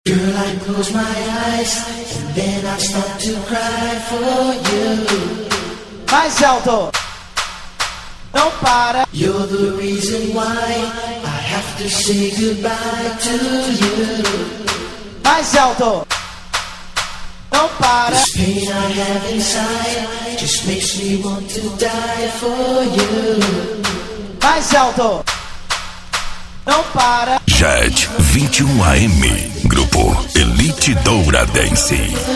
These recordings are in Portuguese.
Girl, I close my eyes and then I start to cry for you. Mais alto. Não para. You're the reason why I have to say goodbye to you. Mais alto. Não para. This pain I have inside just makes me want to die for you. Mais alto. Não para. JET 21 AM, Grupo Elite Douradense.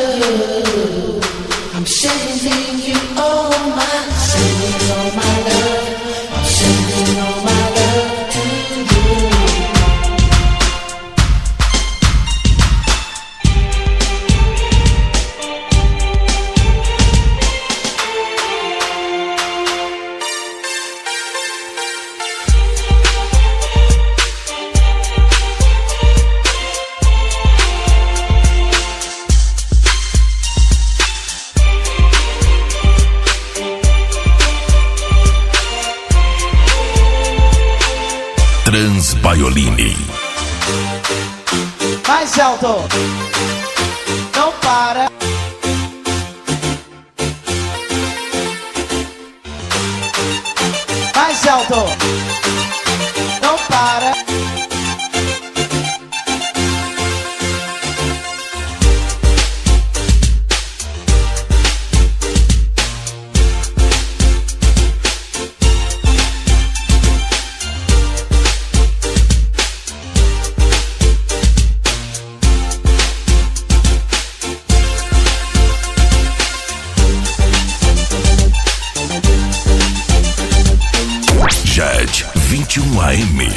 I'm sending you all sending all my love. I'm sending all my love to you. Transbaiolini. Mais alto. Não para. Mais alto. Não para. JET 21 AM.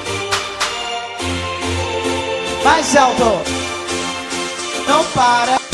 Mais alto. Não para.